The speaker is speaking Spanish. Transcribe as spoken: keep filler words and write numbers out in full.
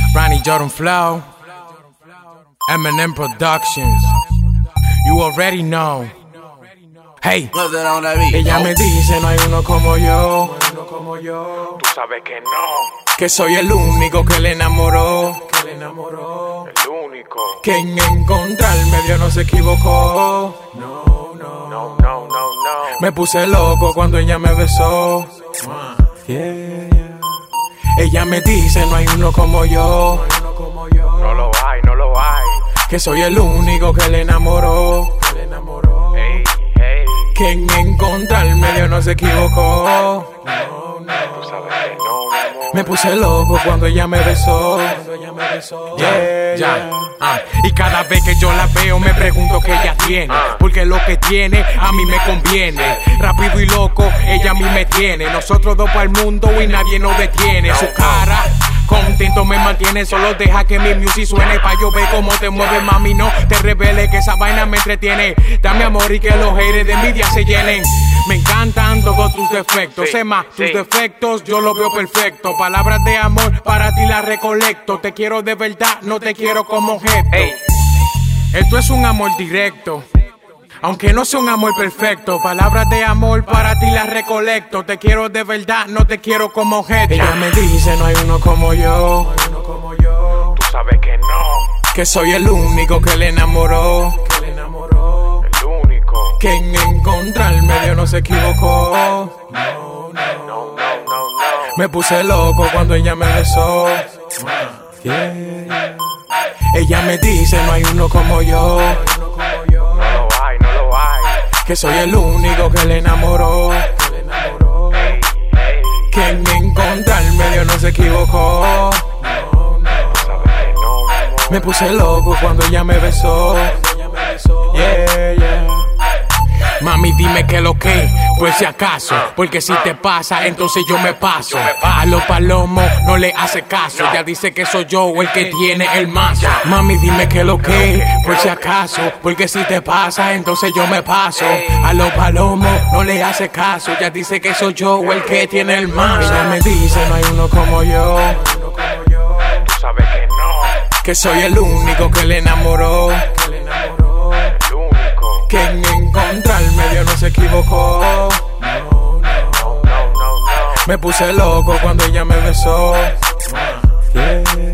Ronnie Jordan Flow, Eminem Productions. You already know. Hey, ella me dice no hay uno como yo. Tú sabes que no. Que soy el único que le enamoró. Que le enamoró. El único. Que en encontrarme Dios no se equivocó. No, no, no, no, no. Me puse loco cuando ella me besó. Yeah, yeah. Ella me dice no hay uno como yo. No lo hay, no lo hay. Que soy el único que le enamoró. Que le enamoró. Hey, hey. Que en encontrarme Dios no se equivocó. Tú sabes que no, mi amor. Me puse loco cuando ella me besó. Yeah, yeah. Ah, y cada vez que yo la veo me pregunto qué ella tiene. Porque lo que tiene a mí me conviene. Rápido y loco, ella a mí me tiene. Nosotros dos para el mundo y nadie nos detiene. Su cara contento me mantiene, solo deja que mi music suene pa' yo ver cómo te mueves, mami, no te reveles que esa vaina me entretiene. Dame amor y que los haters de envidia se llenen. Me encantan todos tus defectos, sé más, tus defectos yo los veo perfecto. Palabras de amor para ti las recolecto. Te quiero de verdad, no te quiero como objeto. Esto es un amor directo, aunque no sea un amor perfecto. Palabras de amor para ti las recolecto. Te quiero de verdad, no te quiero como objeto. Ella me dice no hay uno como yo. Tú sabes que no. Que soy el único que le enamoró. Que le enamoró. El único. Que en encontrarme Dios no se equivocó. No, no, no, no, no. Me puse loco cuando ella me besó. Yeah, yeah. Ella me dice no hay uno como yo. No lo hay, no lo hay. Que soy el único que le enamoró. Que le enamoró. Hey, hey. Que en encontrarme Dios no se equivocó. Tú sabes que no, mi amor. Me puse loco cuando ella me besó. Yeah, yeah. Mami, dime que lo que, pues si acaso. Porque si te pasa, entonces yo me paso. A los palomos no le hace caso. Ya dice que soy yo el que tiene el mazo. Mami, dime que lo que, pues si acaso. Porque si te pasa, entonces yo me paso. A los palomos no le hace caso. Ya dice que soy yo el que tiene el mazo. Ella me dice no hay uno como yo. Tú sabes que no. Que soy el único que le enamoró. Que le enamoró. El único. Que en encontrarme Dios no se equivocó. No, no, no, no. Me puse loco cuando ella me besó. Yeah.